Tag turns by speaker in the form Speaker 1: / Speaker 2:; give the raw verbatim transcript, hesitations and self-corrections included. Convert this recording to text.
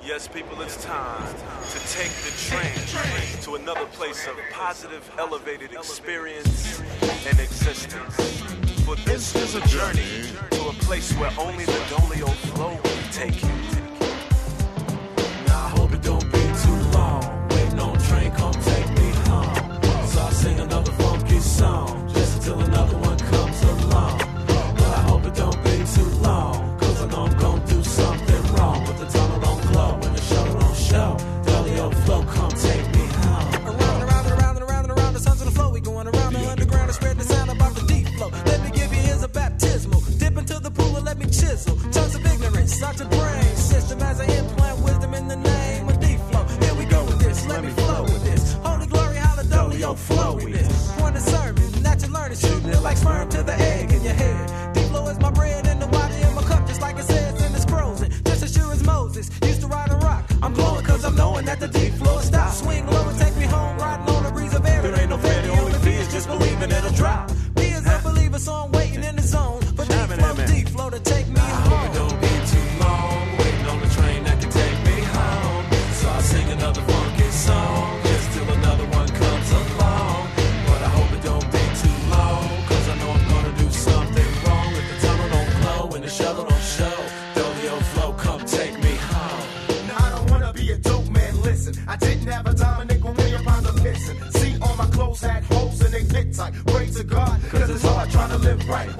Speaker 1: Yes, people, it's time to take the train to another place of positive, elevated experience and existence. For this is a journey to a place where only the Dolio flow will take you.
Speaker 2: Now I hope it don't be too long. Waiting on a train, come take me home. So I'll sing another funky song just until another one comes along. But I hope it don't be too long, cause I know I'm gonna do something wrong. But the tunnel don't glow and the show don't show. Dolio flow, come take me home.
Speaker 3: Around and around and around and around and around the sons of the flow. We going around the underground and spreading the sound about the deep flow. Let me give you here's a baptismal. Dip into the pool and let me chisel. Tons of ignorance, out your brain system as I implant wisdom in the name of deep flow. Here we go with this, let me flow with this. Holy glory, hallelujah, flow with this. Point of sermon, that you learn is shooting it like sperm to the egg in your head. Deep flow is my bread and the water in my cup, just like it says in this frozen. Just as sure as Moses used to ride and rock. I'm glowing cause I'm knowing that the deep flow stop. Swing low and take me home, riding on a breeze of air. There ain't no fair, the only fee is just believing it'll drop. Be as a believer, so I'm waiting in the zone. But deep flow, deep flow to take me home.
Speaker 2: I hope it don't be too long, waiting on the train that can take me home. So I'll sing another funky song just till another one comes along. But I hope it don't be too long, cause I know I'm gonna do something wrong. If the tunnel don't glow and the shuttle don't show, Dolio flow, come take me home.
Speaker 4: Now I don't wanna be a dope man, listen. I didn't have a dime, a nickel, me upon the listen. See, all my clothes had holes and they fit tight. Pray to God, cause it's hard trying to live right.